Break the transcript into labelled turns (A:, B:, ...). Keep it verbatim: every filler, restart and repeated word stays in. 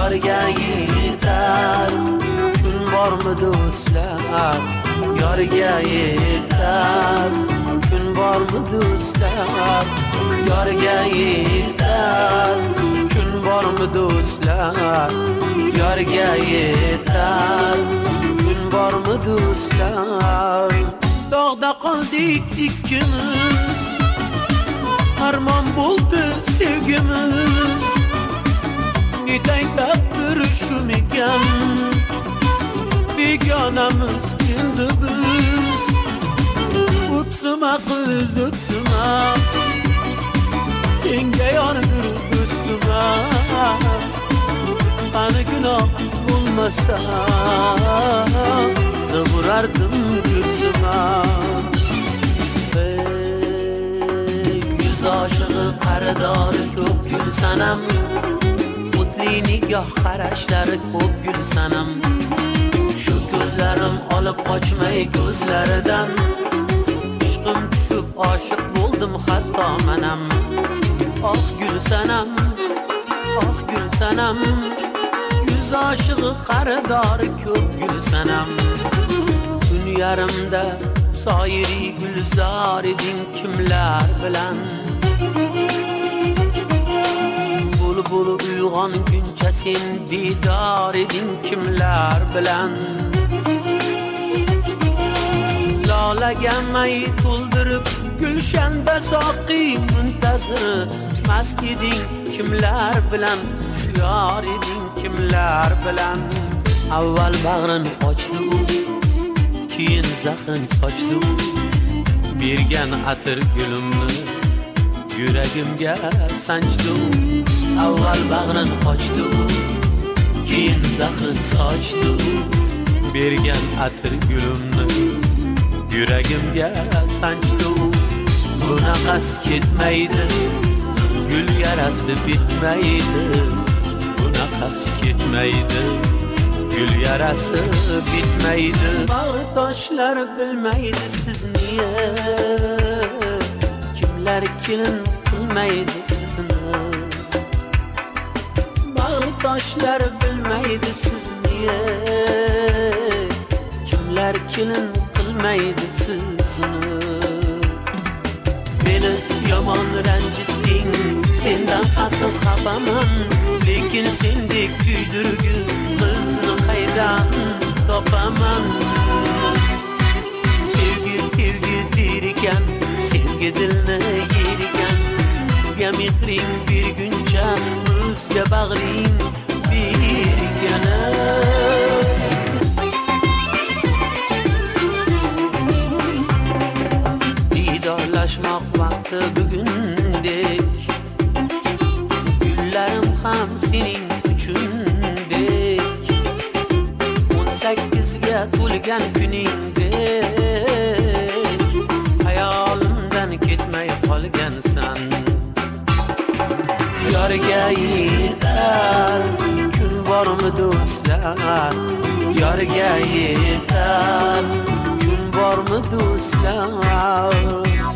A: Yorga yetar kun bormi do'stlar, yorga yetar kun bormi do'stlar, yorga yetar kun bormi do'stlar, yorga yetar kun bormi do'stlar. Dog'da qoldik ikkimiz, armon bo'ldi sevgimiz, netang taqdir shumikan, begonamiz keldi biz. O'ksima qiz o'ksima, senga yordir do'stima, qani gunoh bo'lmasa urardim ko'ksima. Yuz oshig'i qaridori ko'p gul sanam, o'tli nigoh qarashlari ko'p gul sanam. Shu ko'zlarim olib qochmay ko'zlaridan, ishqim tushib oshiq bo'ldim hatto manam. Oh gul sanam, oh gul sanam, yuz oshig'i qaridori ko'p gul sanam. Kun yarimda soyiri gulzor eding kimlar bilan, bulbul uyg'onguncha sen didor eding kimlar bilan. Lolaga may to'ldirib gulshanda soqi muntazir mast eding kimlar bilan, hushyor eding kimlar bilan. Avval bag'rin ochdi u, keyin zahrin sochdi u, bergan atir gulimni yuragimga sanchdi u. Avval bag'rin ochdi u, keyin zahrin sochdi u, bergan atir gulimni yuragimga sanchdi u. Bunaqasi ketmaydi, gul yarasi bitmaydi, bunaqasi ketmaydi, gul yarasi bitmaydi. Bag'ri toshlar bilmaydi sizni, kimlar kelin qilmaydi sizni. Bag'ri toshlar bilmaydi sizni, kimlar kelin qilmaydi sizni. Meni yomon ranjitding, sendan qattiq xafaman, lekin sendek kuydirgi qizni qaydan topaman. Sevgi sevgi der ekan, senga dilni yer ekan, sizga mehring berguncha o'zga bag'ring bergani. Didorlashmoq vaqti bugundek, gullarim ham sening uchundek. O'n sakkizga to'lgan kuningdek, hayolimdan ketmay qolgansan. Yorga yetar kun bormi do'stlar, yorga yetar kun bormi do'stlar.